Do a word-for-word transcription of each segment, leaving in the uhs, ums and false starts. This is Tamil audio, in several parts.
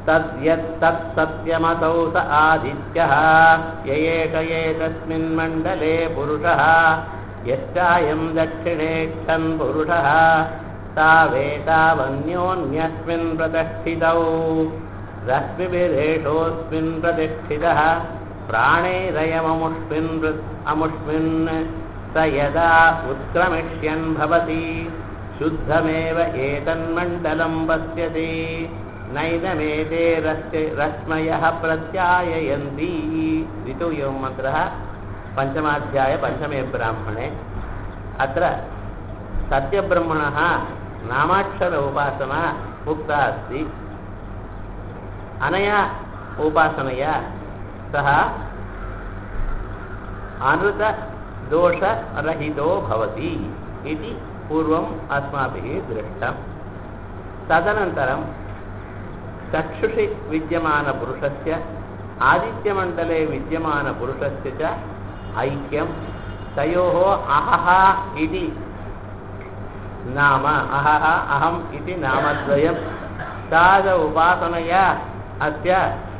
तद्यत्तत् सत्यमसौ स आदित्यः य एष एतस्मिन् मण्डले पुरुषः यश्चायं दक्षिणे क्षन् पुरुषः तावेतावन्योन्यस्मिन् प्रतिष्ठितौ रश्मिभिरेषोऽस्मिन् प्रतिष्ठितः प्राणैरयममुष्मिन् अमुष्मिन् स यदा उत्क्रमिष्यन् भवति शुद्धमेव एतन्मण्डलं पश्यति नैनमेते रश्मयः प्रत्याययन्ति। इति एवं मन्त्रः पञ्चमाध्याये पञ्चमे ब्राह्मणे। अत्र सत्यब्रह्मणः नामाक्षर उपासना उक्ता अस्ति। अनया उपासनया सः अनृतदोषरहितो भवति इति पूर्वम् अस्माभिः दृष्टम्। तदनन्तरं चक्षुषि विद्यमानपुरुषस्य आदित्यमण्डले विद्यमानपुरुषस्य च ऐक्यं तयोः अहः इति नाम अहः अहम् इति नामद्वयं ताद उपासनया अस्य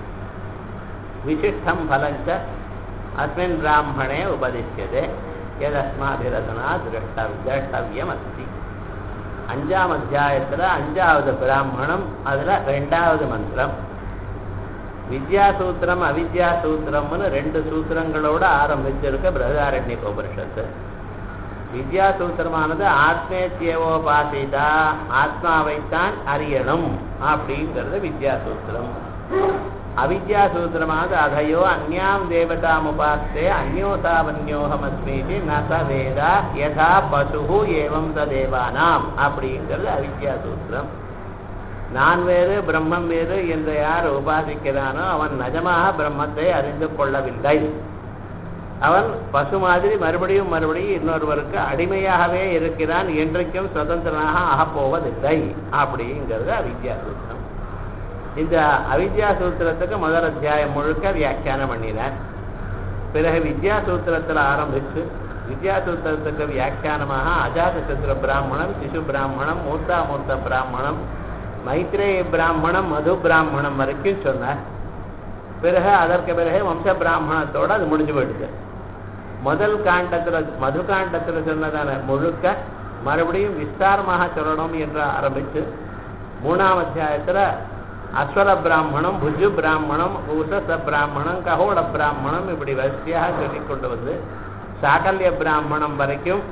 विशिष्टं फलं च अस्मिन् ब्राह्मणे उपदिश्यते यदस्माभिरधुना द्रष्टव्यमस्ति। அஞ்சாம் அத்தியாயத்தில் அஞ்சாவது பிராமணம் அதில் ரெண்டாவது மந்திரம் வித்யாசூத்திரம் அவித்யாசூத்திரம்னு ரெண்டு சூத்திரங்களோடு ஆரம்பிச்சிருக்க பிரகதாரண்யக உபனிஷத்து. வித்யாசூத்திரமானது ஆத்மேத்யேவோபாசிதா ஆத்மாவைத்தான் அறியணும் அப்படிங்கிறது வித்யாசூத்திரம். அவித்யாசூத்திரமானது அதயோ அந்யாம் தேவதாமுபாஸ்தே அந்யோசாவன்யோகமஸ்மீதி நச வேதா யதா பசுஹு ஏவம் ததேவானாம் அப்படிங்கிறது அவித்யாசூத்திரம். நான் வேறு பிரம்மம் வேறு என்று யார் உபாசிக்கிறானோ அவன் நிஜமாக பிரம்மத்தை அறிந்து கொள்ளவில்லை. அவன் பசு மாதிரி மறுபடியும் மறுபடியும் இன்னொருவருக்கு அடிமையாகவே இருக்கிறான், என்றைக்கும் சுதந்திரனாக ஆகப்போவதில்லை அப்படிங்கிறது அவித்யாசூத்திரம். இந்த அவித்யாசூத்திரத்துக்கு முதல் அத்தியாயம் முழுக்க வியாக்கியானம் பண்ணினார். பிறகு வித்யாசூத்திரத்தில் ஆரம்பித்து வித்யாசூத்திரத்துக்கு வியாக்கியானமாக அஜாதசத்ரு பிராமணம், சிசு பிராமணம், மூர்த்தாமூர்த்த பிராமணம், மைத்ரேய பிராமணம், மது பிராமணம் வரைக்கும் சொன்னார். பிறகு அதற்கு பிறகு வம்ச பிராமணத்தோடு அது முடிஞ்சு போயிடுது. முதல் காண்டத்தில் மது காண்டத்தில் சொன்னதான முழுக்க மறுபடியும் விஸ்தாரமாக சொல்லணும் என்று ஆரம்பித்து மூணாம் அத்தியாயத்தில் அஸ்வர பிராமணம், புஜு பிராமணம், உசச பிராமணம், ககோட பிராமணம் இப்படி வரிசையாக சொல்லிக் கொண்டு வந்து சாகல்ய பிராமணம் வரைக்கும்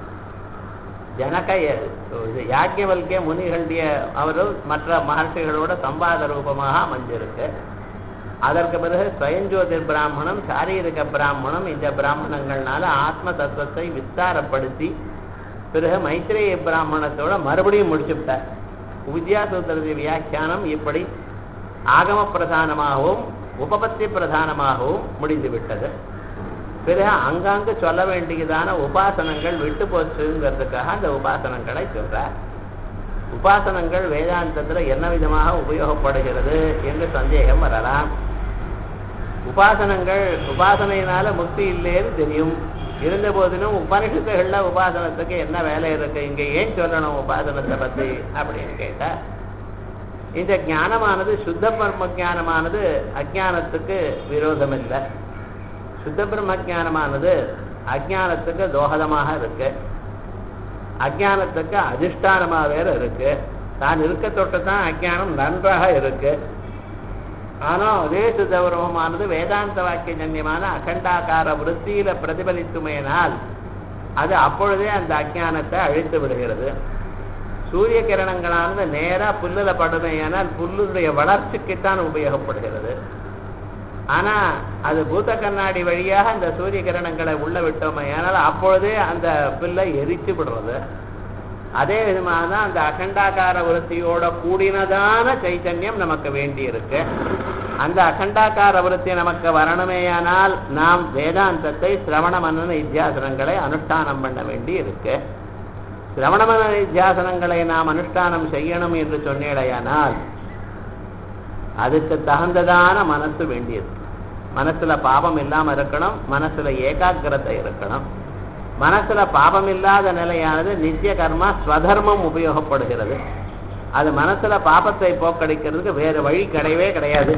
ஜனக யாஜ்ஞவல்கிய முனிகளுடைய அவர்கள் மற்ற மகர்ஷிகளோட சம்பாத ரூபமாக அமைஞ்சிருக்கு. அதற்கு பிறகு ஸ்வயஞ்சோதிர் பிராமணம், சாரீரிக பிராமணம், இந்த பிராமணங்கள்னால ஆத்ம தத்துவத்தை விஸ்தாரப்படுத்தி பிறகு மைத்ரேய பிராமணத்தோட மறுபடியும் முடிச்சுவிட்டார். வித்யாசூத்திரத்திய வியாக்கியானம் இப்படி ஆகம பிரதானமாகவும் உபபத்தி பிரதானமாகவும் முடிந்துவிட்டது. பிறகு அங்காங்கு சொல்ல வேண்டியதான உபாசனங்கள் விட்டு போச்சுங்கிறதுக்காக அந்த உபாசனங்களை சொல்றார். உபாசனங்கள் வேதாந்தத்தில் என்ன விதமாக உபயோகப்படுகிறது என்று சந்தேகம் வரலாம். உபாசனங்கள் உபாசனையினால முக்தி இல்லைன்னு தெரியும். இருந்த போதிலும் உபனிஷத்துகள்ல உபாசனத்துக்கு என்ன வேலை இருக்கு, இங்க ஏன் சொல்லணும் உபாசனத்தை பத்தி அப்படின்னு கேட்டா, இந்த ஞானமானது சுத்த பிரம்ம ஜானமானது அஜானத்துக்கு விரோதம் இல்லை. சுத்த பிரம்ம ஜானமானது அஜானத்துக்கு தோஹதமாக இருக்கு, அஜானத்துக்கு அதிஷ்டானமாக வேற இருக்கு. தான் இருக்க தொட்டு தான் அஜானம் நன்றாக இருக்கு. ஆனால் அதே சுத்தபிரமமானது வேதாந்த வாக்கிய ஜன்யமான அகண்டாகார விருத்தியில பிரதிபலித்துமையினால் அது அப்பொழுதே அந்த அஜானத்தை அழித்து விடுகிறது. சூரிய கிரணங்களானது நேரா புல்லுல படுமையானால் புல்லுடைய வளர்ச்சிக்குத்தான் உபயோகப்படுகிறது. ஆனா அது பூத கண்ணாடி வழியாக அந்த சூரிய கிரணங்களை உள்ள விட்டோமையானால் அப்பொழுதே அந்த புல்லை எரிச்சு விடுறது. அதே விதமாக அந்த அகண்டாகார விருத்தியோட கூடினதான சைத்தன்யம் நமக்கு வேண்டி இருக்கு. அந்த அகண்டாகார விருத்தி நமக்கு வரணுமேயானால் நாம் வேதாந்தத்தை சிரவண மனன நித்தியாசனங்களை அனுஷ்டானம் பண்ண வேண்டி இருக்கு. சிரவண மனன நித்தியாசனங்களை நாம் அனுஷ்டானம் செய்யணும் என்று சொன்னேடையானால் அதுக்கு தகுந்ததான மனசு வேண்டியது. மனசுல பாபம் இல்லாம இருக்கணும், மனசுல ஏகாகிரதை இருக்கணும். மனசுல பாபம் இல்லாத நிலையானது நித்திய கர்மா ஸ்வதர்மம் உபயோகப்படுகிறது. அது மனசுல பாபத்தை போக்கடிக்கிறதுக்கு வேற வழி கிடையவே கிடையாது.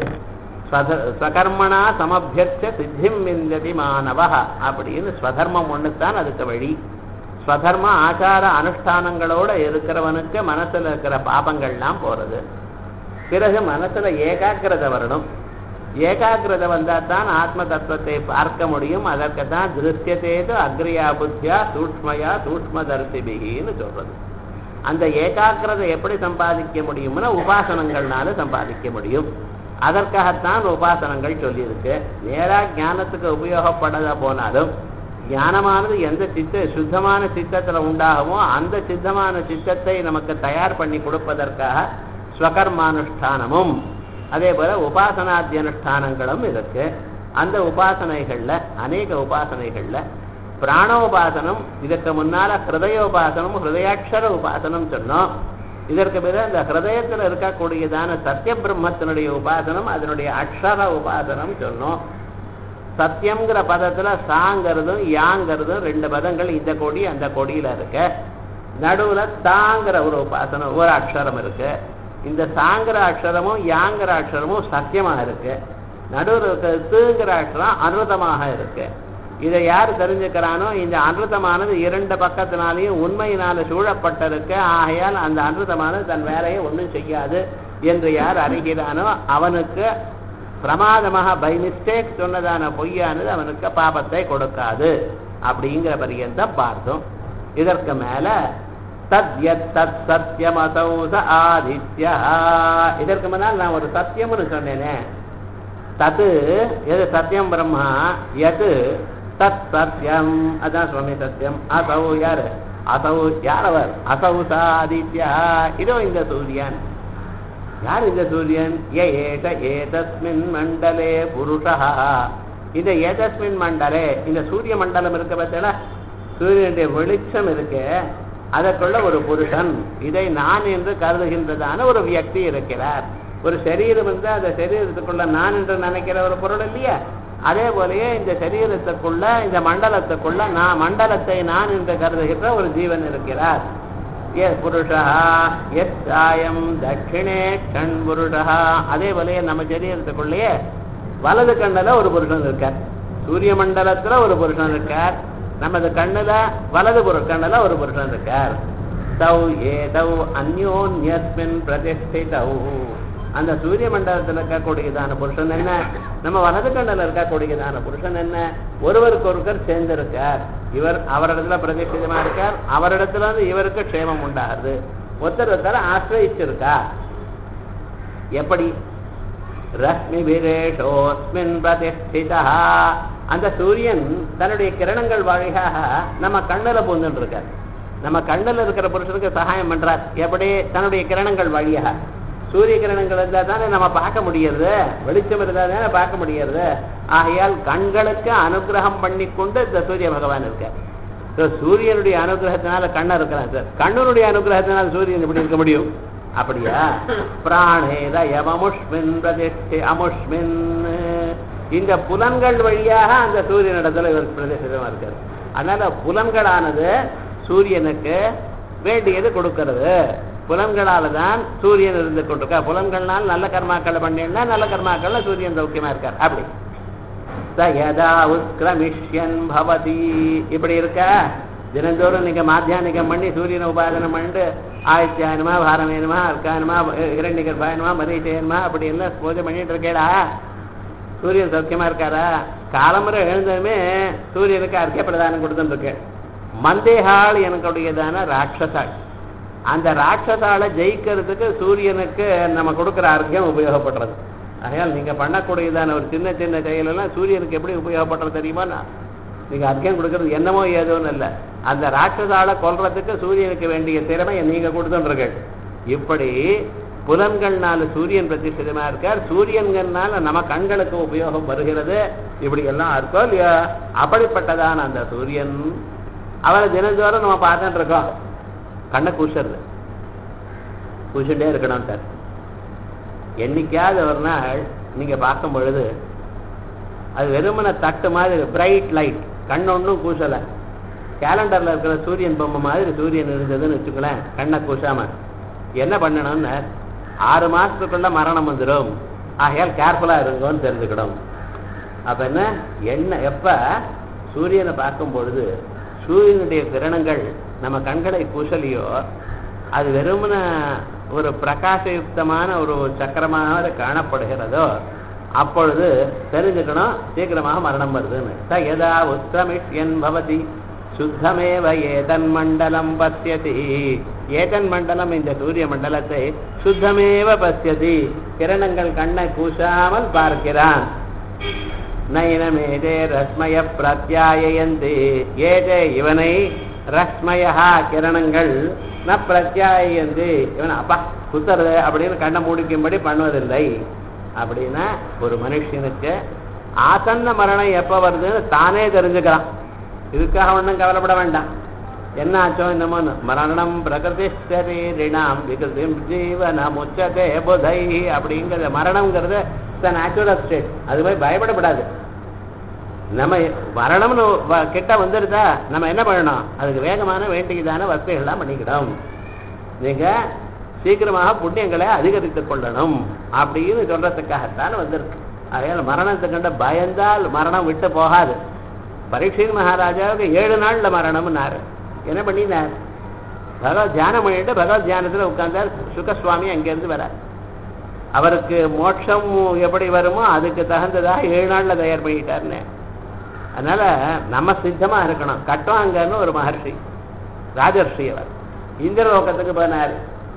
ஸ்வகர்மனா சமபியர்ச்ச சித்திம் விந்ததி மாணவ அப்படின்னு ஸ்வதர்மம் ஒண்ணுத்தான் அதுக்கு வழி. ஸ்வதர்ம ஆச்சார அனுஷ்டானங்களோட இருக்கிறவனுக்கு மனசுல இருக்கிற பாபங்கள்லாம் போறது. பிறகு மனசுல ஏகாக்கிரதை வரணும். ஏகாக்கிரதை வந்தா தான் ஆத்ம தத்துவத்தை பார்க்க முடியும். அதற்கு தான் திருஷ்யத்தேது அக்ரியா புத்தியா சூக்ஷ்மயா சூக்ஷ்மதர்சிபிகின்னு சொல்றது. அந்த ஏகாக்கிரதை எப்படி சம்பாதிக்க முடியும்னா உபாசனங்கள்னால சம்பாதிக்க முடியும். அதற்காகத்தான் உபாசனங்கள் சொல்லியிருக்கு. நேரா ஞானத்துக்கு உபயோகப்படாத போனாலும் ஞானமானது எந்த சித்த சுத்தமான சித்தத்துல உண்டாகுமோ அந்த சித்தமான சித்தத்தை நமக்கு தயார் பண்ணி கொடுப்பதற்காக ஸ்வகர்மானுஷ்டானமும் அதே போல உபாசனாதி அனுஷ்டானங்களும் இருக்கு. அந்த உபாசனைகள்ல அநேக உபாசனைகள்ல பிராணோபாசனம், இதற்கு முன்னால ஹிருதயோபாசனம் ஹிருதயாட்சர உபாசனம் சொன்னோம். இதற்கு பிறகு அந்த ஹிருதயத்தில் இருக்கக்கூடியதான சத்திய பிரம்மத்தினுடைய உபாசனம், அதனுடைய அக்ஷர உபாசனம் சொன்னோம். சத்தியம்ங்கிற பதத்துல சாங்கிறதும் யாங்கிறதும் ரெண்டு பதங்கள் இந்த கொடி அந்த கொடியில இருக்கு. நடுவுல தாங்கிற ஒரு உபாசனம் ஒரு அக்ஷரம் இருக்கு. இந்த சாங்கிற அக்ஷரமும் யாங்கிற அக்ஷரமும் சத்தியமா இருக்கு. நடுவில் தூங்கிற அக்ஷரம் அனுதமாக இருக்கு. இதை யார் தெரிஞ்சுக்கிறானோ இந்த அனுதமானது இரண்டு பக்கத்தினாலையும் உண்மையினால சூழப்பட்டிருக்கு. ஆகையால் அந்த அனுதமானது தன் வேலையை ஒன்றும் செய்யாது என்று யார் அறிகிறானோ அவனுக்கு பிரமாதமாக பை மிஸ்டேக் சொன்னதான பொய்யானது அவனுக்கு பாபத்தை கொடுக்காது அப்படிங்கிற பரியந்தம் பார்த்தோம். இதற்கு மேல தத்யத் தத் சத்யமசௌ ச ஆதித்யா, இதற்கு முன்னால் நான் ஒரு சத்தியம்னு சொன்னேனே, தத்து எது சத்தியம் பிரம்மா, எது தத் சத்தியம் அதான் சுவாமி சத்தியம். அசௌ யாரு, அசௌ யாரவர், அசௌ ச ஆதித்யா இதோ இந்த சூரியன். யார் இந்த சூரியன்? ஏத ஏதஸ்மின் மண்டலே புருஷா, இந்த ஏதஸ்மின் மண்டலே இந்த சூரிய மண்டலம் இருக்க பார்த்தா சூரியனுடைய வெளிச்சம் இருக்கு, அதற்குள்ள ஒரு புருஷன், இதை நான் என்று கருதுகின்றதான ஒரு வியக்தி இருக்கிறார். ஒரு சரீரம் வந்து அந்த சரீரத்துக்குள்ள நான் என்று நினைக்கிற ஒரு பொருள் இல்லையா, அதே போலயே இந்த சரீரத்துக்குள்ள இந்த மண்டலத்துக்குள்ள நான் மண்டலத்தை நான் என்று கருதுகின்ற ஒரு ஜீவன் இருக்கிறார். எஸ் புருஷா எஸ் சாயம் தட்சிணே கண் புருஷா, அதே போலயே நம்ம சரீரத்துக்குள்ளேயே வலது கண்ணுல ஒரு புருஷன் இருக்கார், சூரிய மண்டலத்துல ஒரு புருஷன் இருக்கார், நமது கண்ணுல வலது புற கண்ணுல ஒரு புருஷன் இருக்கார். தௌ ஏதௌ அந்யோன்யஸ்மின் பிரதிஷ்டிதௌ, அந்த சூரிய மண்டலத்தில் இருக்கக்கூடியதான புருஷன் என்ன, நம்ம வலது கண்ணில் இருக்கக்கூடியதான புருஷன் என்ன, ஒருவருக்கு ஒருவர் சேர்ந்திருக்கார். இவர் அவரிடத்துல பிரதிஷ்டிதமா இருக்கார், அவரிடத்துல இருந்து இவருக்கு க்ஷேமம் உண்டாகுது. ஒருத்தர் ஒருத்தர் ஆசிரியிருக்கா. எப்படி? ரஷ்மி விரேஷோஸ்மின் பிரதிஷ்டிதா, அந்த சூரியன் தன்னுடைய கிரணங்கள் வழியாக நம்ம கண்ணுல பூந்துட்டு இருக்கார். நம்ம கண்ணுல இருக்கிற புருஷனுக்கு சகாயம் பண்றார். எப்படி? தன்னுடைய கிரணங்கள் வழியாக. சூரிய கிரணங்கள் இருந்தா தானே நம்ம பார்க்க முடியறது, வெளிச்சம் இருந்தா தானே பார்க்க முடியறது. ஆகையால் கண்களுக்கு அனுகிரகம் பண்ணி கொண்டு இந்த சூரிய பகவான் இருக்கார். சூரியனுடைய அனுகிரகத்தினால கண்ண இருக்கிறான் சார், கண்ணனுடைய அனுகிரகத்தினால சூரியன் எப்படி இருக்க முடியும்? அப்படியா? பிராணேத யமமுஷ்மின் பிரதிஷ்டி அமுஷ்மின், இந்த புலன்கள் வழியாக அந்த சூரியனிடத்துல இவர் பிரதேசமா இருக்காரு. அதனால புலன்களானது சூரியனுக்கு வேண்டியது கொடுக்கிறது. புலன்களால தான் சூரியன் இருந்து கொண்டிருக்கார். புலன்கள்னால் நல்ல கர்மாக்களை பண்ணினா நல்ல கர்மாக்கள்ல சூரியன் சௌக்கியமா இருக்கார். அப்படி சயதா உத்கிரமிஷ்யன் பவதி, இப்படி இருக்க தினந்தோறும் நீங்க மாத்தியானிகம் பண்ணி சூரியனை உபாதனம் பண்ணிட்டு ஆதித்யாயனமா பாரமேனுமா அர்க்காயனமா இரண்டிகர்பாயனமா மரீச்சயனமா அப்படி எல்லாம் பூஜை பண்ணிட்டு இருக்கேடா, சூரியன் சௌக்கியமா இருக்காரா? காலமுறை எழுந்ததுமே சூரியனுக்கு அர்க்க பிரதானம் கொடுத்துருக்கு. மந்தேகால் எனக்குடையதான ராட்சசாள், அந்த ராட்சசாலை ஜெயிக்கிறதுக்கு சூரியனுக்கு நம்ம கொடுக்குற அர்க்கியம் உபயோகப்படுறது. ஆகையால் நீங்க பண்ணக்கூடியதான ஒரு சின்ன சின்ன செயலெல்லாம் சூரியனுக்கு எப்படி உபயோகப்படுறது தெரியுமா? நீங்க அர்க்கியம் கொடுக்கறது என்னமோ ஏதோன்னு இல்லை, அந்த ராட்சசாலை கொல்றதுக்கு சூரியனுக்கு வேண்டிய திறமையை நீங்க கொடுத்துருக்க. இப்படி புலன்கள்னால சூரியன் பிரதிஷ்டிதமா இருக்கார், சூரியன்கள்னால நம்ம கண்களுக்கு உபயோகம் வருகிறது. இப்படி எல்லாம் இருக்கோ இல்லையா? அப்படிப்பட்டதான அந்த சூரியன் அவரை தினந்தோறும் நம்ம பார்த்துட்டு இருக்கோம். கண்ணை கூசுறது, கூசுட்டே இருக்கணும் சார். என்னைக்காவது ஒரு நாள் நீங்க பார்க்கும் பொழுது அது வெறுமன தட்டு மாதிரி பிரைட் லைட், கண் ஒன்றும் கூசலை, கேலண்டர்ல இருக்கிற சூரியன் பொம்மை மாதிரி சூரியன் இருந்ததுன்னு வச்சுக்கலேன், கண்ணை கூசாம என்ன பண்ணணும்னு ஆறு மாசத்துக்குள்ள மரணம் வந்துடும், ஆகையால் கேர்ஃபுல்லா இருங்கன்னு தெரிஞ்சுக்கணும். அப்ப என்ன என்ன எப்ப சூரியனை பார்க்கும் பொழுது சூரியனுடைய கிரணங்கள் நம்ம கண்களை பூசலியோ அது வெறுமன ஒரு பிரகாசயுக்தமான ஒரு சக்கரமாக காணப்படுகிறதோ அப்பொழுது தெரிஞ்சுக்கணும் சீக்கிரமாக மரணம் வருதுன்னு. ச யதா உத்ரமிஷ்யன் பவதி சுத்தமேவ ஏதன் மண்டலம் பசியதி. ஏதன் மண்டலம் இந்த சூரிய மண்டலத்தை சுத்தமேவ பசியதி, கிரணங்கள் கண்ணை பூசாமல் பார்க்கிறான். நயனமேதே ரஸ்மய பிரத்யாயந்தி, ஏதே இவனை ரஸ்மயா கிரணங்கள் ந பிரத்யாயந்தி, இவன் அப்பா குத்துறது அப்படின்னு கண்ணை மூடிக்கும்படி பண்ணுவதில்லை. அப்படின்னா ஒரு மனுஷனுக்கு ஆசன்ன மரணம் எப்ப வருதுன்னு தானே தெரிஞ்சுக்கிறான். இதுக்காக ஒன்றும் கவலைப்பட வேண்டாம். என்ன ஆச்சோ என்னமோ மரணம் பிரகிருதி சரீரிணாம் விகிருதி ஜீவனம் உச்சதே புதை அப்படிங்கிறது மரணம்ங்கிறது நேச்சுரல் ஸ்டேட். அது போய் பயப்படப்படாது. நம்ம மரணம்னு கிட்ட வந்துருதா நம்ம என்ன பண்ணணும், அதுக்கு வேகமான வேண்டியதான வசதிகள்லாம் பண்ணிக்கிடும். நீங்க சீக்கிரமாக புண்ணியங்களை அதிகரித்துக் கொள்ளணும் அப்படின்னு சொல்றதுக்காகத்தான் வந்திருக்கு. அதனால மரணத்தை கண்ட பயந்தால் மரணம் விட்டு போகாது. பரீட்சையின் மகாராஜாவுக்கு ஏழு நாள்ல மரணம்னாரு. என்ன பண்ணினார், பகவத் தியானம் பண்ணிட்டு பகவத் தியானத்துல உட்கார்ந்தார். சுகசுவாமி அங்கிருந்து வர அவருக்கு மோட்சம் எப்படி வருமோ அதுக்கு தகுந்ததாக ஏழு நாள்ல தயார் பண்ணிட்டாருன்னு. அதனால நம்ம சித்தமா இருக்கணும். கட்டுவாங்கன்னு ஒரு மகர்ஷி ராஜர்ஷி அவர் இந்திரலோகத்துக்கு போனார்.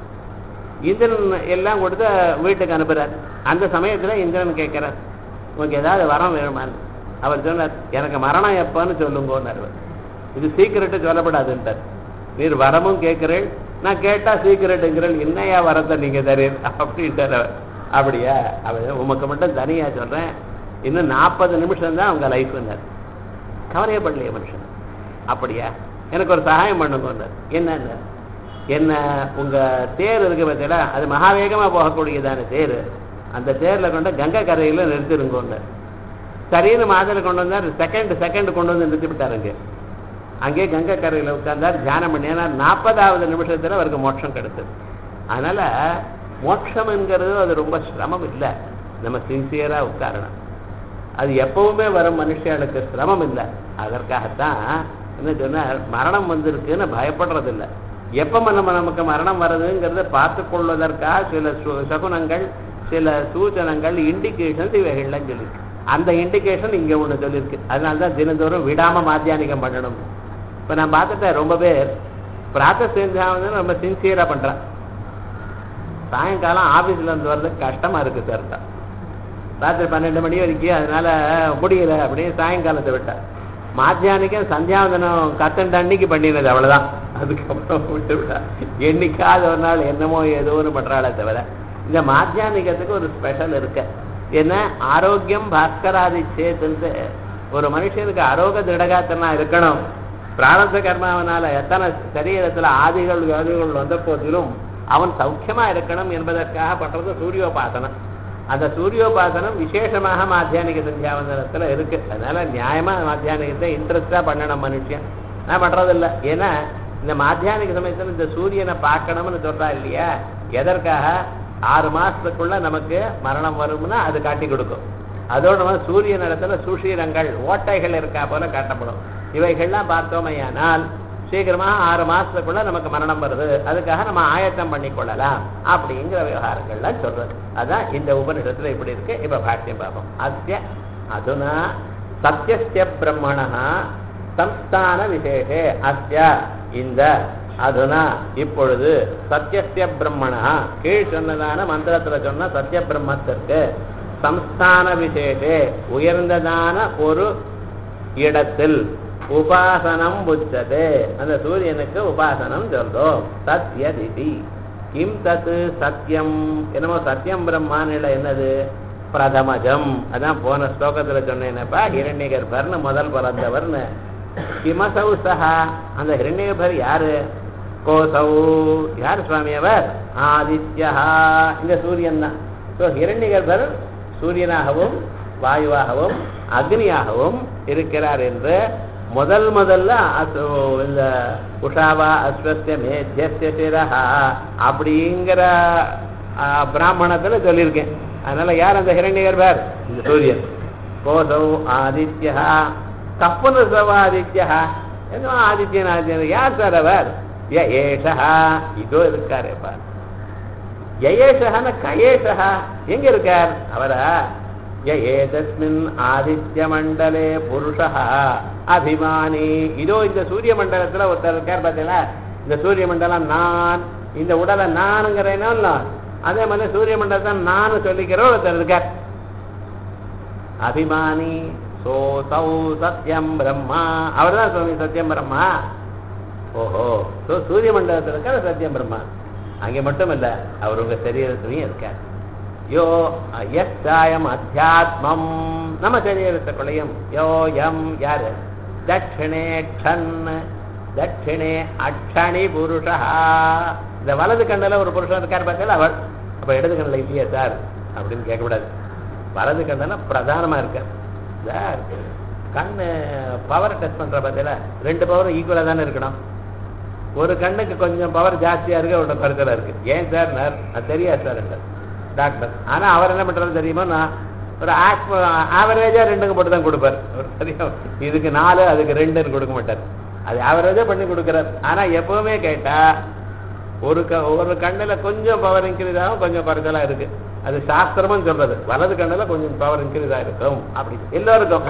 இந்திரன் எல்லாம் கொடுத்து வீட்டுக்கு அனுப்புறார். அந்த சமயத்துல இந்திரன் கேட்கிறார், உங்களுக்கு ஏதாவது வரம் வேணுமான்னு. அவர் சொன்னார், எனக்கு மரணம் எப்பன்னு சொல்லுங்கன்னார். இது சீக்கிரட்டு சொல்லப்படாதுன்ட்டார். நீர் வரமும் கேட்கிறேன், நான் கேட்டா சீக்கிரட்டுங்கிறேன், என்னையா வரத்தை நீங்க தரீர் அப்படின்ட்டார் அவர். அப்படியா, அவர் உமக்கு மட்டும் தனியா சொல்றேன், இன்னும் நாற்பது நிமிஷம் தான் உங்க லைஃப்னார். கவலையப்படலையே மனுஷன். அப்படியா, எனக்கு ஒரு சகாயம் பண்ணுங்கன்னார். என்னன்னு, என்ன உங்க தேர் இருக்கு பார்த்தீங்களா, அது மகாவேகமா போகக்கூடியதான தேர், அந்த தேர்ல கொண்டு கங்கை கரையில நிறுத்திருங்கன்னார். சரின்னு மாதிரி கொண்டு வந்தார். செகண்ட் செகண்ட் கொண்டு வந்து நிறுத்தி விட்டாருங்க. அங்கே கங்கை கரையில உட்கார்ந்தார், தியானம் பண்ணி. ஏன்னா நாற்பதாவது நிமிஷத்துல அவருக்கு மோட்சம் கிடைச்சது. அதனால மோட்சம் என்கிறது அது ரொம்ப சிரமம் இல்லை, நம்ம சின்சியரா உட்காரணும். அது எப்பவுமே வரும் மனுஷனுக்கு சிரமம் இல்லை. அதற்காகத்தான் என்ன சொன்னார், மரணம் வந்திருக்குன்னு பயப்படுறது இல்லை. எப்ப நம்ம நமக்கு மரணம் வருதுங்கிறத பார்த்து கொள்வதற்காக சில சகுனங்கள் சில சூச்சனங்கள் இண்டிகேஷன்ஸ் இவைகள்லாம் சொல்லியிருக்கு. அந்த இண்டிகேஷன் இங்க ஒண்ணு சொல்லியிருக்கு. அதனால்தான் தினந்தோறும் விடாம மாத்தியானிகம் பண்ணணும். இப்ப நான் பார்த்துட்டேன், ரொம்ப பேர் பிரார்த்த செஞ்சாவது ரொம்ப சின்சியரா பண்றான். சாயங்காலம் ஆபீஸ்ல இருந்து வர்றது கஷ்டமா இருக்கு சார், ராத்திரி பன்னெண்டு மணி வரைக்கும், அதனால முடியல அப்படின்னு சாயங்காலத்தை விட்டார். மாத்தியானிக்கம் சந்தியாவந்தனம் கத்தண்ட அன்னைக்கு பண்ணினது, அவ்வளவுதான். அதுக்கப்புறம் விட்டு விட்டா என்னைக்காவது ஒரு நாள் என்னமோ ஏதோ ஒன்று பண்றாளே தவிர இந்த மாத்தியானிக்கத்துக்கு ஒரு ஸ்பெஷல் இருக்கு. என்ன ஆரோக்கியம் பாஸ்கராதி சேத்து, ஒரு மனுஷனுக்கு ஆரோக்கிய திடகாத்தனா இருக்கணும். பிராரப்த கர்மாவனால எத்தனை சரீரத்துல ஆதிகள் வியாதிகள் வந்த போதிலும் அவன் சௌக்கியமா இருக்கணும் என்பதற்காக பண்றது சூரியோபாசனம். அந்த சூரியோபாசனம் விசேஷமாக மாத்தியானிக சந்தியாவந்தனத்துல இருக்கு. அதனால நியாயமா மாத்தியானிகத்தை இன்ட்ரெஸ்டா பண்ணணும் மனுஷன். நான் பண்றதில்லை. ஏன்னா இந்த மாத்தியானிக சமயத்துல இந்த சூரியனை பார்க்கணும்னு சொல்றா இல்லையா, எதற்காக ஆறு மாசத்துக்குள்ள நமக்கு மரணம் வரும்னா அது காட்டி கொடுக்கும். அதோட சூரியன் இடத்துல சுஷீரங்கள் ஓட்டைகள் இருக்கா போல காட்டப்படும். இவைகள்லாம் பார்த்தோமையானால் சீக்கிரமா ஆறு மாசத்துக்குள்ள நமக்கு மரணம் வருது, அதுக்காக நம்ம ஆயத்தம் பண்ணி கொள்ளலாம் அப்படிங்கிற விவகாரங்கள்லாம் சொல்றது. அதான் இந்த உபநிடத்துல இப்படி இருக்கு. இப்ப பாஷ்யம் பார்ப்போம். அஸ்ய அதுனா சத்யஸ்ய பிரம்மணா சம்ஸ்தான விசேஷே. அஸ்ய இந்த அதுனா இப்பொழுது சத்யஸ்ய பிரம்மணா கீழ் சொன்னதான மந்திரத்துல சொன்ன சத்ய பிரம்மத்திற்கு சம்ஸ்தான விசேஷே உயர்ந்ததான ஒரு இடத்தில் உபாசனம் புச்சதே, அந்த சூரியனுக்கு உபாசனம் சொல்றோம். சத்யதிதி கிம் தத்து சத்தியம், என்னமோ சத்தியம் பிரம்மானில என்னது பிரதமஜம். அதான் போன ஸ்லோகத்துல சொன்னேன்னப்பா, ஹிரண்யகர்பர்னு முதல் பிறந்தவர்னு. கிமசௌ சஹா, அந்த ஹிரண்யகர்பர் யாரு? கோசௌ, யார் சுவாமி அவர்? ஆதித்யா, இந்த சூரியன் தான். ஸோ ஹிரண்யகர்பர் சூரியனாகவும் வாயுவாகவும் அக்னியாகவும் இருக்கிறார் என்று முதல் முதல்ல இந்த உஷாவா அஸ்வஸ்ய மேத்தியஸ்ய சிரஹா அப்படிங்கிற பிராமணத்துல சொல்லியிருக்கேன். அதனால யார் அந்த ஹிரண்யகர்பர்? இந்த சூரியன். கோசௌ ஆதித்யா கப்புனசவ ஆதித்யா என்ன ஆதித்யன் ஆதித்யன் யார் சார் அவர்? ய ஏஷா இதோ இருக்காரு பார். யேஷஹன கயேஷா எங்க இருக்கார் அவரா? ய ஏதஸ்மின் ஆதித்ய மண்டலே புருஷா அபிமானி இதோ இந்த சூரிய மண்டலத்துல ஒருத்தர் இருக்கார் பார்த்தீங்களா? இந்த சூரிய மண்டலம் நான், இந்த உடலை நானுங்கிறேனோ இல்ல, அதே மாதிரி சூரிய மண்டலத்தை நானும் சொல்லிக்கிற ஒருத்தர் இருக்கார். அபிமானி சோசௌ சத்யம் பிரம்மா அவர் தான் சுவாமி சத்யம் பிரம்மா. ஓஹோ, சோ சூரிய மண்டலத்தில் இருக்கார் சத்யம் பிரம்மா. அங்கே மட்டும் இல்ல, அவர் உங்க சரீரத்திலையும் இருக்கார். யோ யம் அத்தியாத்மம் நம்ம சரீரத்துக்குள்ளையும் யோ யம் யாரு? தட்சிணே க்ஷன் தட்சிணே அக்ஷணி புருஷா. இந்த வலது கண்ணில் ஒரு புருஷன் இருக்கார் பார்த்தீங்களா அவர். அப்ப இடது கண்ணில் இல்லையா சார் அப்படின்னு கேட்கக்கூடாது. வலது கண்ணில் பிரதானமா இருக்கார். கண்ணு பவர் டெஸ்ட் பண்ற பார்த்தீங்களா? ரெண்டு பவரும் ஈக்குவலா தானே இருக்கணும். ஒரு கண்ணுக்கு கொஞ்சம் பவர் ஜாஸ்தியா இருக்கு, அவரோட கருத்துல இருக்கு. ஏன் சார்? அது தெரியாது சார் டாக்டர். ஆனா அவர் என்ன பண்றது தெரியுமா? நான் ஒரு ஆவரேஜா ரெண்டுக்கு போட்டு தான் கொடுப்பார். தெரியும், இதுக்கு நாலு அதுக்கு ரெண்டுன்னு கொடுக்க மாட்டார். அது ஆவரேஜா பண்ணி கொடுக்குறார். ஆனா எப்பவுமே கேட்டா ஒரு க ஒரு கண்ணுல கொஞ்சம் பவர் இன்க்ரீஸ் ஆகும், கொஞ்சம் குறைச்சலா இருக்கு. அது சாஸ்திரமும் சொல்றது. வலது கண்ணுல கொஞ்சம் பவர் இன்க்ரீஸ் ஆயிருக்கும் அப்படி எல்லாருக்கும்.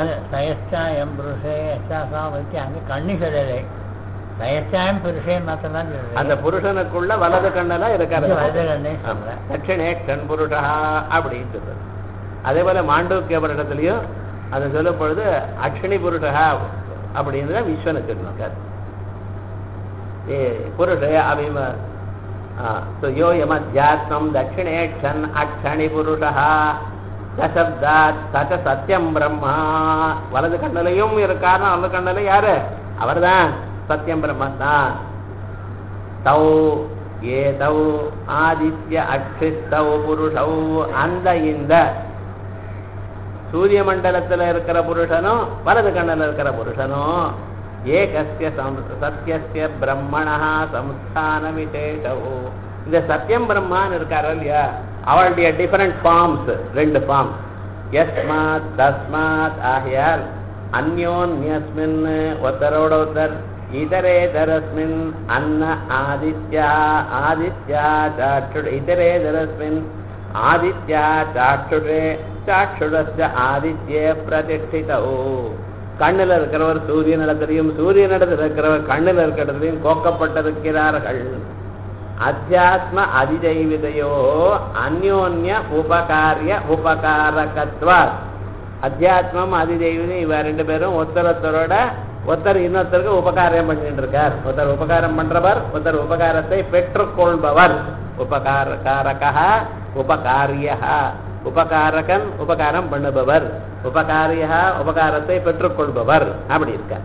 அந்த புருஷனுக்குள்ள வலது கண்ணல இருக்காரு தட்சிணே கண் புருஷா அப்படின்னு சொல்றது. அதே போல மாண்டூக்கிய வருடத்திலையும் அதை சொல்லும் பொழுது அக்ஷணி புருஷா அப்படின்னு விஸ்வனை சொல்லிருக்காரு. ஏ புருஷ அபிம யோ யமத்யாத்மம் தட்சிணே க்ஷன் அக்ஷணி புருஷா தசப்தாத் சத சத்யம் பிரம்மா. வலது கண்ணலையும் இருக்காருன்னா வலது கண்ணல யாரு? அவர் தான் சத்யம் பிரம்மன் தான். தௌ ஏ தௌ ஆதித்ய அக்ஷிஸ்தௌ புருஷௌ அந்த இந்த சூரிய மண்டலத்துல இருக்கிற புருஷனும் வலது கண்ணல இருக்கிற புருஷனும் ஏகஸ்ய சத்யஸ்ய பிரம்மணா சம்ஸ்தான விசேஷௌ. இந்த சத்யம் பிரம்மான்னு இருக்காரு இல்லையா, அவளுடைய டிஃபரெண்ட் ஃபார்ம்ஸ், ரெண்டு ஃபார்ம். யஸ்மாத் தஸ்மாத் ஆகியால் அந்யோன்யஸ்மின் ஒருத்தரோட ஒருத்தர் இதரேதரஸ்மின் அன்ன ஆதித்யா ஆதித்யா சாட்சு இதரேதரஸ்மின் ஆதித்யா சாட்சுடே சாட்சுடஸ்ய ஆதித்யே பிரதிஷ்டிதௌ. கண்ணில் இருக்கிறவர் சூரியன் இடத்திலையும் சூரியன் இடத்தில் இருக்கிறவர் கண்ணில் இருக்கிறதையும் கோக்கப்பட்டிருக்கிறார்கள். அத்தியாத்ம அதிதைவிதையோ அந்யோன்ய உபகாரிய உபகாரகத்வா. அத்தியாத்மம் அதிதெய்வம் இவ ரெண்டு பேரும் ஒருத்தரத்தரோட ஒருத்தர் இன்னொருத்தருக்கு உபகாரம் பண்ணிட்டு இருக்கார். ஒருத்தர் உபகாரம் பண்றவர், ஒருத்தர் உபகாரத்தை பெற்றுக்கொள்பவர். உபகாரகாரகா உபகாரிய உபகாரகன் உபகாரம் பண்ணுபவர், உபகாரியா உபகாரத்தை பெற்றுக்கொள்பவர் அப்படி இருக்கார்.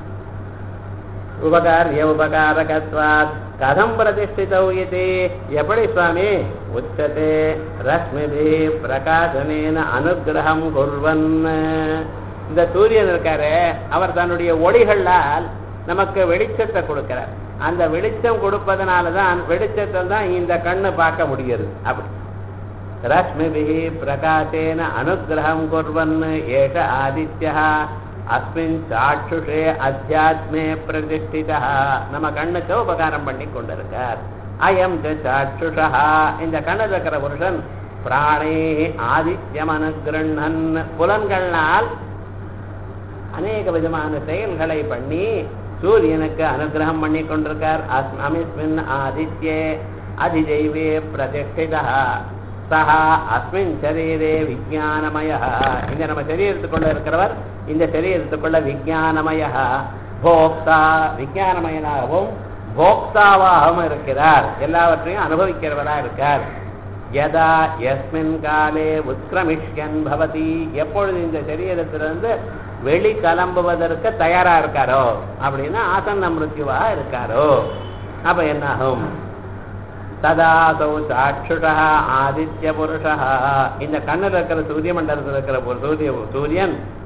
உபகாரிய உபகாரகத்வாத் கதம் பிரதிஷ்டிதௌ இதி. எப்படி சுவாமி? உச்சதே ரஷ்மிபி பிரகாசனேன அனுகிரகம் குர்வன். இந்த சூரியன் இருக்காரு, அவர் தன்னுடைய ஒளிகளால் நமக்கு வெளிச்சத்தை கொடுக்கிறார். அந்த வெளிச்சம் கொடுப்பதனாலதான் வெளிச்சத்தை தான் இந்த கண்ணு பார்க்க முடியுது. அப்படி ரஷ்மிபி பிரகாசேன அனுகிரகம் குர்வன் ஏஷ ஆதித்யா அஸ்மின் சாட்சுஷே அத்தியாத்மே பிரதிஷ்டிதா. நம்ம கண்ணுக்கு உபகாரம் பண்ணி கொண்டிருக்கார். அயம் சாட்சுஷா. இந்த கண்ணில் இருக்கிற புருஷன் பிராணே ஆதித்யம் அனுகிரண்ணன் புலன்களால் அநேக விதமான செயல்களை பண்ணி சூரியனுக்கு அனுகிரகம் பண்ணி கொண்டிருக்கார். அஸ்மின் ஆதித்யே அதிதெய்வே பிரதிஷ்டிதா. சஹா அஸ்மின் சரீரே விஜயானமய. இந்த நம்ம சரீரத்துக்குள்ள இருக்கிறவர் இந்த சரீரத்துக்குள்ள விஜயானமய போக்தா விஜயானமயனாகவும் போக்தாவாகவும் இருக்கிறார். எல்லாவற்றையும் அனுபவிக்கிறவரா இருக்கார். யதா யஸ்மின் காலே உத்கிரமிஷ்யன் பவதி. எப்பொழுது இந்த சரீரத்திலிருந்து வெளி கிளம்புவதற்கு தயாரா இருக்காரோ அப்படின்னா ஆசன்ன மிருத்யுவா இருக்காரோ அப்ப என்னாகும்? ததாசௌ சாட்சுஷா ஆதித்ய புருஷா. இந்த கண்ணில் இருக்கிற சூரிய மண்டலத்தில் இருக்கிற சூரிய சூரியன்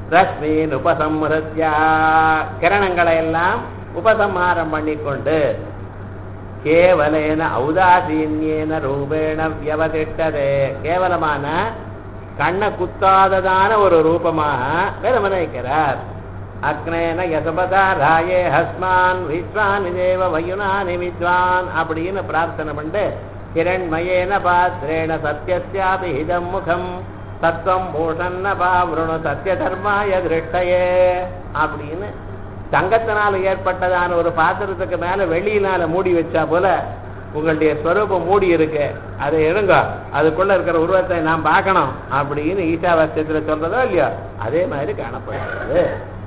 ரஷ்மீன் உபசம்ஹத்யா கிரணங்களை எல்லாம் உபசம்ஹாரம் பண்ணிக்கொண்டு கேவலேன ஔதாசீன்யேன ரூபேண வியவதிஷ்டதே கேவலமான கண்ணை குத்தாததான ஒரு ரூபமாக விரமணிக்கிறார். அக்னேன யசபதா ராயே ஹஸ்மான் விஸ்வான் தேவ வயுனானி வித்வான் அப்படின்னு பிரார்த்தனை பண்ணு. கிரண்மயேன பாத்ரேண சத்யஸ்யாபி ஹிதம் முகம் சத்வம் பூஷன்ன பாவ்ருணு சத்ய தர்மாய திருஷ்டயே அப்படின்னு தங்கத்தினால ஏற்பட்டதான ஒரு பாத்திரத்துக்கு மேல வெளியினால மூடி வச்சா போல உங்களுடைய ஸ்வரூபம் மூடி இருக்கு, அதை எடுங்க, அதுக்குள்ள இருக்கிற உருவத்தை நாம் பார்க்கணும் அப்படின்னு ஈசாவாஸ்யத்துல சொல்றதோ இல்லையோ அதே மாதிரி காணப்படுகிறது.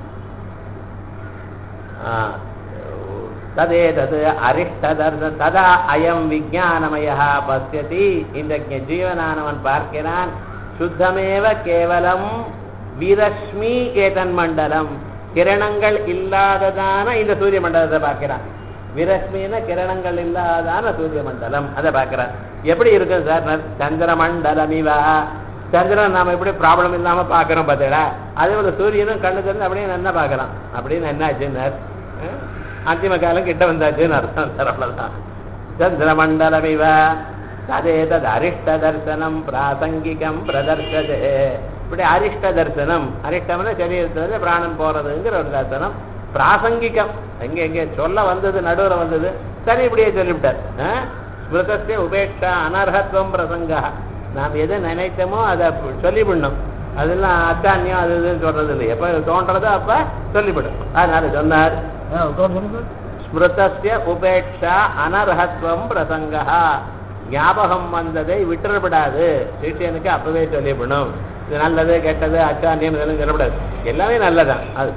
ததே தது அரிஷ்டதர்ச ததா அயம் விஜானமயா பசியதி. இந்த ஜீவனானவன் பார்க்கிறான் சுத்தமேவ கேவலம் விரஷ்மி ஏதன் மண்டலம் கிரணங்கள் இல்லாததான இந்த சூரிய மண்டலத்தை பார்க்கிறான். விரஷ்மின கிரணங்கள் இல்லாதான சூரிய மண்டலம் அதை பார்க்கிறான். எப்படி இருக்கு சார்? சந்திர மண்டலம் இவா சந்திரன் நாம எப்படி ப்ராப்ளம் இல்லாம பாக்குறோம் பார்த்தீங்களா, அதே போல சூரியனும் கண்ணு தெரிஞ்சு அப்படியே நல்லா பார்க்கலாம். அப்படின்னு என்ன ஆச்சுன்னு அந்திம காலம் கிட்ட வந்தாச்சுன்னு அர்த்தம் சார். அவ்வளவுதான். சந்திர மண்டலம் இவ ததே தது அரிஷ்ட தர்சனம் பிராசங்கிகம் பிரதர்சதே. இப்படி அரிஷ்ட தர்சனம், அரிஷ்டம்னா சரீரத்துல பிராணன் போறதுங்கிற ஒரு தர்சனம். பிராசங்கிகம் எங்க எங்க சொல்ல வந்தது, நடுவில் வந்தது, சரி இப்படியே சொல்லிவிட்டார். ஸ்மிருதஸ்ய உபேட்சா அனர்ஹத்வம் பிரசங்கா. நாம் எதை நினைத்தோமோ அதை சொல்லிவிடணும். அதெல்லாம் அச்சான்யம் அது இதுன்னு சொல்றது இல்லை. எப்ப தோன்றதோ அப்ப சொல்லிவிடும். அதனால சொன்னார் ஸ்மிருதஸ்ய உபேட்சா அனர்ஹத்வம் பிரசங்கா. ஞாபகம் வந்ததை விட்டுறப்படாது. சிஷியனுக்கு அப்பவே சொல்லிவிடணும். இது நல்லது கெட்டது அச்சான்யம் இதெல்லாம் சொல்லப்படாது, எல்லாமே நல்லதான். அது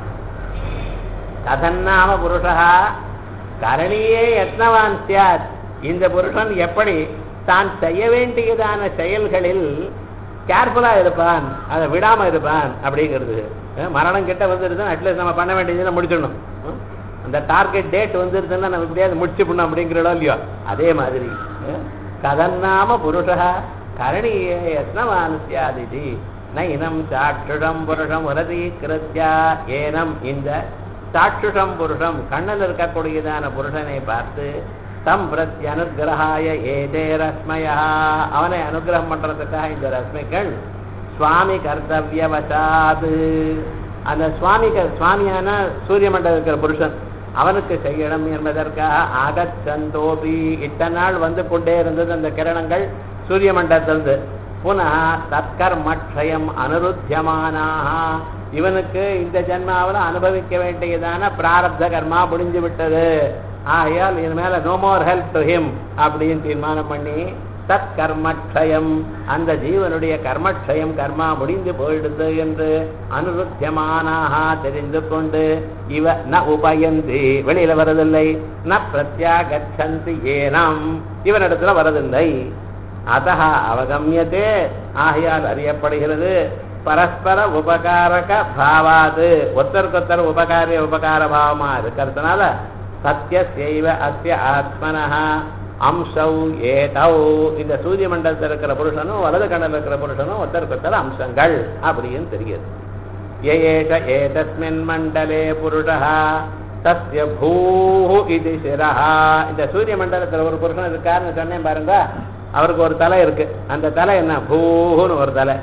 கதன்னாம புருஷா கரணியே யத்னவான் சியாத். இந்த புருஷன் எப்படி தான் செய்ய வேண்டியதான செயல்களில் கேர்ஃபுல்லா இருப்பான், அதை விடாம இருப்பான் அப்படிங்கிறது. மரணம் கிட்ட வந்துருதுன்னா அட்லீஸ்ட் நம்ம பண்ண வேண்டியதுன்னா முடிச்சிடணும். அந்த டார்கெட் டேட் வந்துருதுன்னா நம்ம இப்படியாவது முடிச்சு பண்ணணும் அப்படிங்கிறதோ இல்லையோ அதே மாதிரி கதன்னாம புருஷா கரணியே யத்னவான் சியாதிதி நைனம் சாட்சுடம் புருஷம் உரதி கிருத்யா. ஏனம் இந்த சாட்சுஷம் புருஷம் கண்ணல் இருக்கக்கூடியதான புருஷனை பார்த்து தம் பிரத்ய அனுகிரகாய ஏதே ரஸ்மயா அவனை அனுகிரகம் பண்றதுக்காக இந்த ரஸ்மிகள் சுவாமி கர்த்தவியவசாது அந்த சுவாமி சுவாமியான சூரிய மண்டலம் இருக்கிற புருஷன் அவனுக்கு செய்யணும் என்பதற்காக ஆகச்சந்தோபி இத்தனை நாள் வந்து கொண்டே இருந்தது அந்த கிரணங்கள் சூரிய மண்டலத்திலிருந்து. புனः தற்கர்மக்ஷயம் அனுருத்தியமானாக இவனுக்கு இந்த ஜென்மாவில் அனுபவிக்க வேண்டியதான பிராரப்த கர்மா முடிஞ்சு விட்டது. ஆகையால் இது மேல no more help to him அப்படின்னு தீர்மானம் பண்ணி தற்கர்மக்ஷயம் அந்த ஜீவனுடைய கர்மக்ஷயம் கர்மா முடிந்து போயிடுது என்று அனுருத்தியமானாக தெரிந்து கொண்டு இவ ந உபயந்தி வெளியில வரதில்லை, ந பிரத்யாகச்சந்தி ஏனம் இவனிடத்துல வரதில்லை. அதஹ அவகமியதே ஆகையால் அறியப்படுகிறது பரஸ்பர உபகாரக பாவாது ஒத்தருக்கொத்தர் உபகாரிய உபகார பாவமா இருக்கிறதுனால சத்யஸ்யைவ அஸ்ய ஆத்மனஹ அம்சௌ ஏதௌ இந்த சூரிய மண்டலத்தில் இருக்கிற புருஷனும் வலது கண்டல் இருக்கிற புருஷனும் ஒத்தருக்கொத்தர் அம்சங்கள் அப்படின்னு தெரியுது. ஏஷ ஏதஸ்மின் மண்டலே புருஷः தஸ்ய பூஹு இது சிரஹ. இந்த சூரிய மண்டலத்தில் ஒரு புருஷன் இருக்காருன்னு சொன்னேன் பாருங்க, அவருக்கு ஒரு தலை இருக்கு. அந்த தலை என்ன? பூஹுன்னு ஒரு தலை.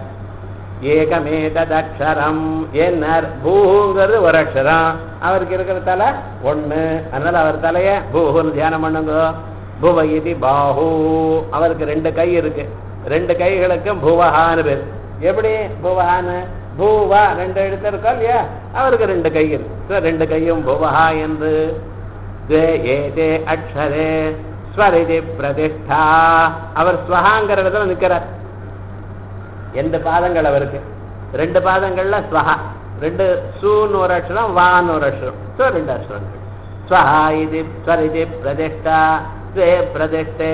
ஏகமேததக்ஷரம் என்னார் பூஹுங்கிறது ஒரு அக்ஷரம், அவருக்கு இருக்கிற தலை ஒண்ணு. அதனால அவர் தலைய பூஹுன்னு தியானம் பண்ணுங்க. புவ இது பாஹு அவருக்கு ரெண்டு கை இருக்கு, ரெண்டு கைகளுக்கும் புவஹான்னு பேர். எப்படி புவஹான்னு? பூவா ரெண்டு எழுத்து இருக்கா இல்லையா, அவருக்கு ரெண்டு கை இருக்கு, ரெண்டு கையும் புவஹா என்று. ஏதே அக்ஷரே ஸ்வரிதி பிரதிஷ்டா அவர் ஸ்வஹாங்கிற இடத்துல நிற்கிறார். எந்த பாதங்கள் அவருக்கு? ரெண்டு பாதங்கள்ல ஸ்வஹா, ரெண்டு சூன்னு ஒரு அக்ஷரம் வான்னு ஒரு அக்ஷரம், ஸோ ரெண்டு அக்ஷரங்கள். ஸ்வஹா இது ஸ்வரிதி பிரதிஷ்டா ஸ்வே பிரதிஷ்டே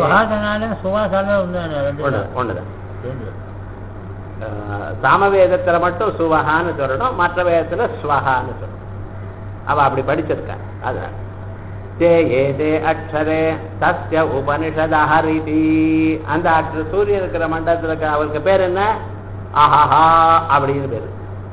ஒண்ணுதான். சாமவேதத்துல மட்டும் சுவஹான்னு சொல்லணும், மற்ற வேதத்துல ஸ்வஹான்னு சொல்லணும். அவ அப்படி படிச்சிருக்கான். அதான் ஏதே அக்ஷரே தஸ்ய உபனிஷதஹரிதி அந்த அக்ஷர சூரியன் இருக்கிற மண்டலத்தில் இருக்கிற அவருக்கு பேர் என்ன? அஹஹா அப்படின்னு பேரு.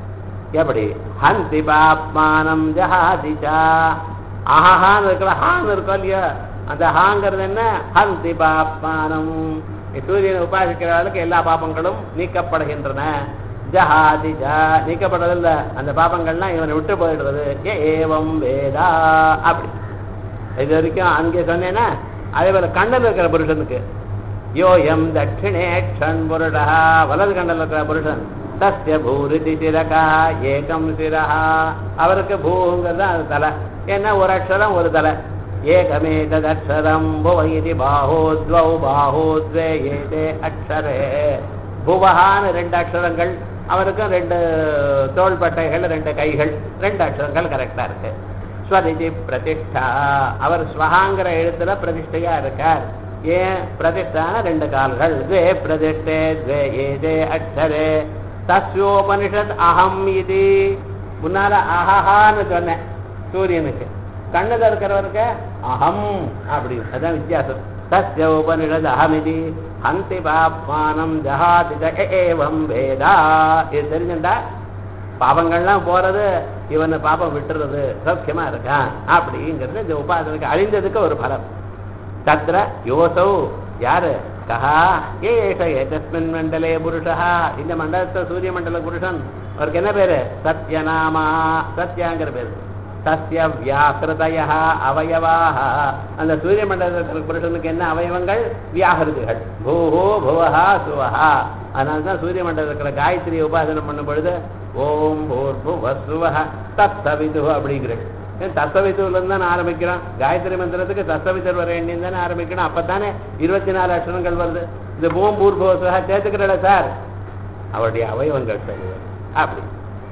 எப்படி ஹந்தி பாப்மானம் ஜஹாதிச்சா அஹஹான்னு இருக்கிற ஹான்னு இருக்கோ இல்லையா அந்த ஹாங்கிறது என்ன ஹந்தி பாப்மானம் சூரியனை உபாசிக்கிறவர்களுக்கு எல்லா பாபங்களும் நீக்கப்படுகின்றன ஜஹாதிஜா நீக்கப்படுறதில்ல அந்த பாபங்கள்லாம் இவனை விட்டு போயிடுறது ஏவம் வேதா அப்படி இது வரைக்கும் அங்கே சொன்னேன்னா அதே போல கண்ணல் இருக்கிற புருஷனுக்கு யோயம் தட்சிணே க்ஷண் புருடா வலது கண்ணல் இருக்கிற புருஷன் தஸ்ய பூரிதி சிரகா ஏகம் சிரஹா அவருக்கு பூங்கிறது அது தலை ஏன்னா ஒரு அக்ஷரம் ஒரு தலை ஏகமே ததக்ஷரம் புவயிதி பாஹோத்வௌ பாஹோத்வே ஏதே அக்ஷரே புவஹான்னு ரெண்டு அக்ஷரங்கள் அவருக்கும் ரெண்டு தோள்பட்டைகள் ரெண்டு கைகள் ரெண்டு அக்ஷரங்கள் கரெக்டா இருக்கு ஸ்வதிதி பிரதிஷ்டா அவர் ஸ்வஹாங்கிற எழுத்துல பிரதிஷ்டையா இருக்கார் ஏன் பிரதிஷ்டான ரெண்டு கால்கள் துவே பிரதிஷ்டே துவே ஏதே அக்ஷரே தஸ்யோபனிஷத் அகம் இது முன்னால அஹஹான்னு சொன்னேன் சூரியனுக்கு கண்ணுல இருக்கிறவருக்கு அகம் அப்படி அதான் வித்தியாசம் தஸ்ய உபனிஷத் அகமிதி ஹந்தி பாப்மானம் ஜஹாதிஜ ஏவம் வேதா இது தெரிஞ்சுட்டா பாபங்கள்லாம் போறது இவனை பாபம் விட்டுறது சௌக்கியமா இருக்கான் அப்படிங்கிறது இந்த உபாசனுக்கு அழிந்ததுக்கு ஒரு பலம் தத்ர யோசௌ யாரு கஹா ஏஷ ஏதஸ்மின் மண்டலே புருஷா இந்த மண்டலத்தை சூரிய மண்டல புருஷன் அவருக்கு என்ன பேரு சத்யநாமா சத்யாங்கிற பேரு சத்ய வியாகிருதய அவயவாக அந்த சூரிய மண்டலத்தில் புருஷனுக்கு என்ன அவயவங்கள் வியாகிருதிகள் பூஹோ புவஹா சுவஹா அதனால தான் சூரிய மண்டலத்தில் இருக்கிற காயத்ரி உபாசனம் பண்ணும் பொழுது ஓம் பூர்புவ சுவஹ தத்தவிது அப்படிங்கிறது தத்தவிதுல இருந்து தானே ஆரம்பிக்கிறோம் காயத்ரி மந்திரத்துக்கு தத்தவிதர் வர எண்ணின்னு தானே ஆரம்பிக்கணும் அப்பதானே இருபத்தி நாலு அக்ஷரங்கள் வருது இந்த பூம் பூர்புவ சுவஹ சேர்த்துக்கிறல சார் அவருடைய அவயவங்கள் சரி அப்படி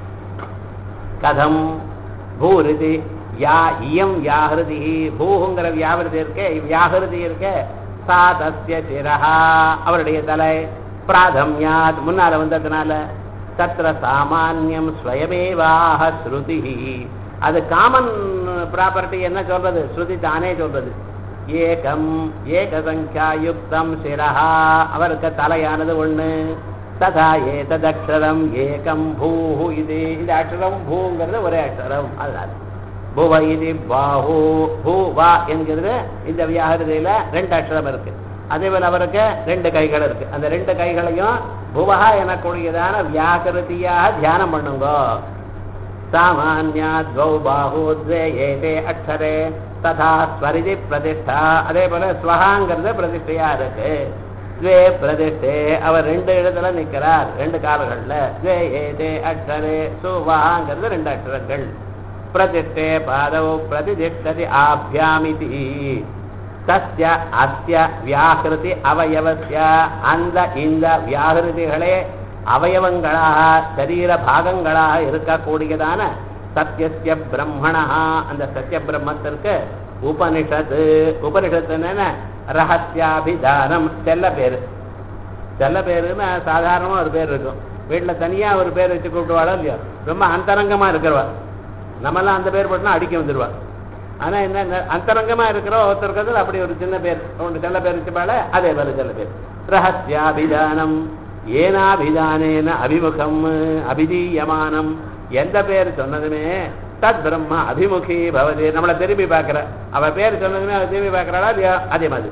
கதம் பூரிதி யா இயம் வியாகிருதி பூங்கிற வியாகிருதி இருக்க வியாகிருதி இருக்க சா தஸ்ய சிரஹா அவருடைய தலை பிராதம்யாத் முன்னால வந்ததுனால தத்ர சாமான்யம் ஸ்வயமேவாஹ ஸ்ருதி அது காமன் ப்ராப்பர்ட்டி என்ன சொல்றது ஸ்ருதி தானே சொல்றது ஏகம் ஏக சங்கியா யுக்தம் சிரஹா அவருக்கு தலையானது ஒண்ணு ததா ஏததக்ஷரம் ஏகம் பூஹு இது இந்த அக்ஷரம் பூங்கிறது ஒரே அக்ஷரம் அதனால புவ இது பாஹு பூ வா என்கிறது இந்த வியாகிருதியில ரெண்டு அக்ஷரம் இருக்கு அதே போல அவருக்கு ரெண்டு கைகள் இருக்கு அந்த ரெண்டு கைகளையும் புவஹா எனக்கூடியதான வியாகிருதியாக தியானம் பண்ணுங்க சாமான்யா துவௌ பாஹு த்வே ஏதே அக்ஷரே ததா ஸ்வரிதி பிரதிஷ்டா அதே போல ஸ்வஹாங்கிறது பிரதிஷ்டையா இருக்கு துவே பிரதிஷ்டே அவர் ரெண்டு இடத்துல நிற்கிறார் ரெண்டு கால்கள்ல துவே ஏதே அக்ஷரே சுவாங்கிறது ரெண்டு அக்ஷரங்கள் பிரதிஷ்டே பாதவ பிரதிஷ்டதி ஆபியாமிதி தஸ்ய அஸ்ய வியாகிருதி அவயவஸ்ய அந்த இந்த வியாகிருதிகளே அவயவங்களாக சரீர பாகங்களாக இருக்கக்கூடியதான சத்யஸ்ய பிரம்மணா அந்த சத்ய பிரம்மத்திற்கு உபனிஷத்து உபனிஷத்து என்ன ரகசியாபிதானம் செல்ல பேரு செல்ல பேருன்னு சாதாரணமா ஒரு பேர் இருக்கும் வீட்டுல தனியா ஒரு பேர் வச்சு கூப்பிடுவாளோ இல்லையோ ரொம்ப அந்தரங்கமா இருக்கிறவா நம்மெல்லாம் அந்த பேர் போட்டோம்னா அடிக்க வந்துடுவா ஆனா என்ன அந்தரங்கமா இருக்கிற ஒருத்தருக்கு அப்படி ஒரு சின்ன பேர் ஒன்று செல்ல பேர் வச்சுப்பாள அதே போல செல்ல பேர் ரகசியாபிதானம் ஏனாபிதானேன அபிமுகம் அபிதீயமானம் எந்த பேர் சொன்னதுமே தத் பிரம்மா அபிமுகி பவதி நம்மளை திரும்பி பார்க்கிற அவ பேர் சொன்னதுமே அவ திரும்பி பார்க்கிறாளா இல்லையா அதே மாதிரி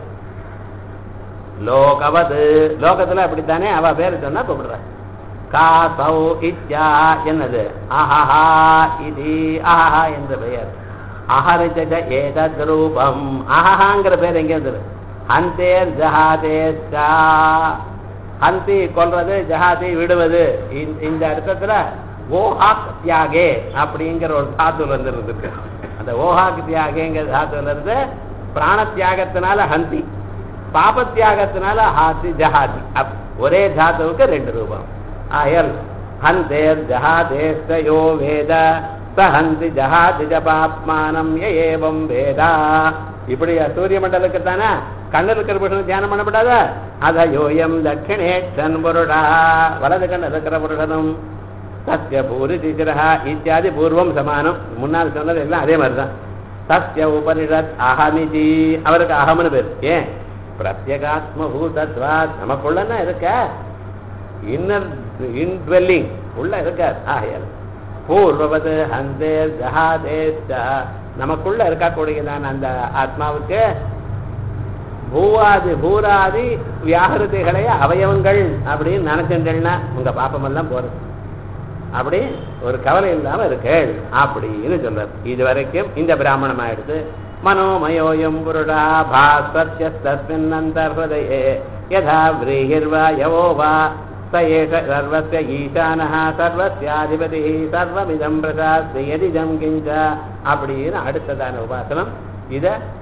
லோகவது லோகத்துல அப்படித்தானே அவ பேர் சொன்னா கூப்பிடுற காசௌ இத்யா என்னது அஹஹா இது அஹஹா என்ற பெயர் அஹரிஜ ஏதத் ரூபம் அஹஹாங்கிற பேர் எங்க இருந்தது ஹந்தேர் ஜஹாதேஸ்கா ஹந்தி கொல்றது ஜஹாதி விடுவது இந்த அர்த்தத்துல ஓஹாக் தியாகே அப்படிங்கிற ஒரு தாத்துல இருந்து இருக்கு அந்த ஓஹாக் தியாகேங்கிற தாத்துல இருந்து பிராண தியாகத்தினால ஹந்தி பாப தியாகத்தினால ஹாதி ஜஹாதி ஒரே தாத்துவுக்கு ரெண்டு ரூபம் ஆயல் ஹந்தேர் ஜஹாதேஸ்தயோ வேத சஹந்தி ஜஹாதி ஜபாத்மானம் ஏவம் வேதா இப்படி சூரிய மண்டலுக்கு தானே கண்ணில் இருக்கிற புருஷன் தியானம் பண்ணப்படாத அத யோயம் தட்சிணேஷன் புருடா வலது கண்ணில் இருக்கிற புருஷனும் சத்ய பூரி திசிரஹா இத்தியாதி பூர்வம் சமானம் முன்னால் சொன்னது எல்லாம் அதே மாதிரிதான் சத்ய உபனிஷத் அகமிதி அவருக்கு அகம்னு பேர் ஏன் பிரத்யேகாத்ம பூதத்வாத் நமக்குள்ளன்னா இருக்க இன்னர் இன்வெல்லிங் உள்ள இருக்கார் ஆகையால் பூர்வவது ஹந்தேர் ஜஹாதேஷ்ட நமக்குள்ள இருக்கக்கூடியதான் அந்த ஆத்மாவுக்கு பூவாதி பூராதி வியாகிருதிகளை அவயவங்கள் அப்படின்னு நினைச்சுட்டேன்னா உங்க பாப்பமெல்லாம் போறது அப்படி ஒரு கவலை இல்லாம இருக்கேள் அப்படின்னு சொல்றார். இது வரைக்கும் இந்த பிராமணம் ஆயிடுது. மனோமயோயம் புருடா பாஸ்வத்யஸ்தஸ்மின் அந்தர்ஹதயே யதா வ்ரீஹிர்வா யவோ வா ச ஏஷ சர்வஸ்ய ஈசானஹ சர்வஸ்யாதிபதி சர்வமிதம் பிரசாஸ்தி யதிதம் கிஞ்ச அப்படின்னு அடுத்ததான உபாசனம். இத